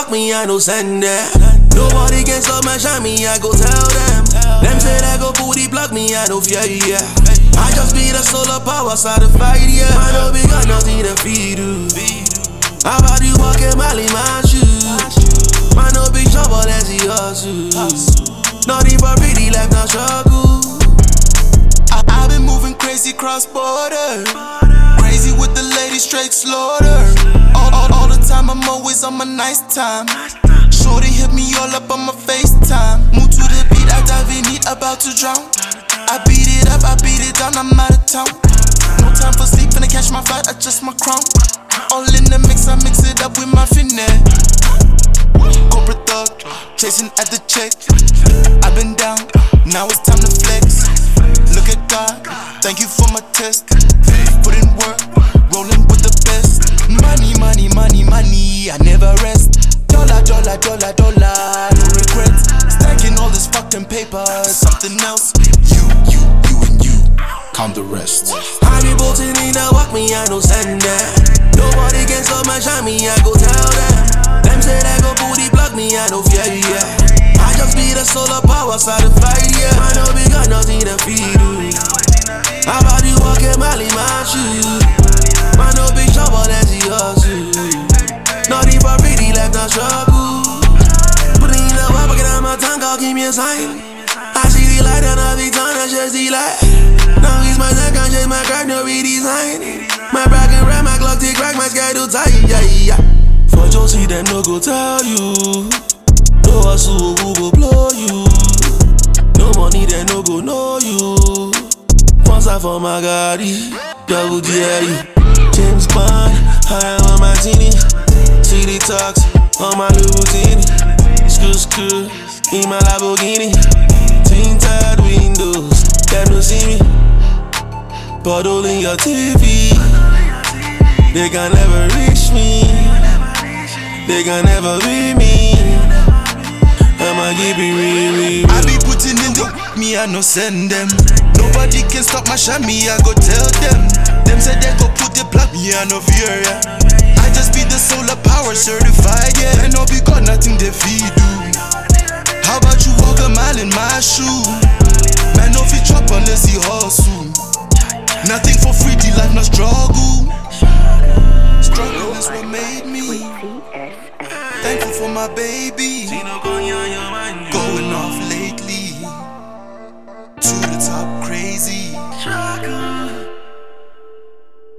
block me, I no send them. Nobody can stop my shine me, I go tell them. Them say they go booty block me, I no fear, yeah. I just be the solar power side of fight, yeah. I know we got nothing to feed you. How about you walking Mali, my shoes? Man, no big trouble, that's the hustle. Not even pretty like no struggle. I've been moving crazy cross border. Crazy with the ladies, straight slaughter. All the time, I'm always on my nice time. Shorty hit me all up on my FaceTime. Move to the beat, I dive in it, about to drown. I beat it up, I beat it down, I'm out of town. No time for sleep, finna catch my flight, adjust my crown. All in the mix, I mix it up with my finesse. Corporate thug, chasing at the check. I've been down, now it's time to flex. Look at God, thank you for my test. Put in work, rolling with the best. Money, money, money, money, I never rest. Dollar, dollar, dollar, dollar, no regrets. Stacking all this fucking paper, something else. You, and you, count the rest. I be bolting in the walk me, I no send them. Nobody can stop my shine me, I go tell them. Them say they go booty block me, I no fear, yeah. I just be the solar power side of fight, yeah. I know we got nothing to feed you. How about you walking Mali, my shoes? Man, no big trouble, that's the hustle. Not even pretty like no struggle. Put in the work, get out my tongue, I'll give me a sign. I see the light and I be done, that's just the light. Now he's my neck, can't change my crack, no redesign. My back and ram, my clock tick crack, my schedule tight, yeah. For Josie, them no go tell you. No hustle, who go blow you. No money, they no go know you. Once I for my Gotti, double dare you. James Bond, I am on my teeny. CD talks on my Louis School, in my Lamborghini. Tinted windows, them no see me. Bottle in your TV, they can never reach me. They can never be me. I'ma keep it real. I be putting in the me, I no send them. Nobody can stop my shine, me, I go tell them. Them say they go put the plug, me, I no fear, yeah. I just be the solar power certified, yeah. I know we got nothing to feed you. How about you walk a mile in my shoe? Man, no fit chop unless he hustle. Nothing for free, the life no struggle. Struggle is what made me. Thankful for my baby. Going off lately. To the top, crazy.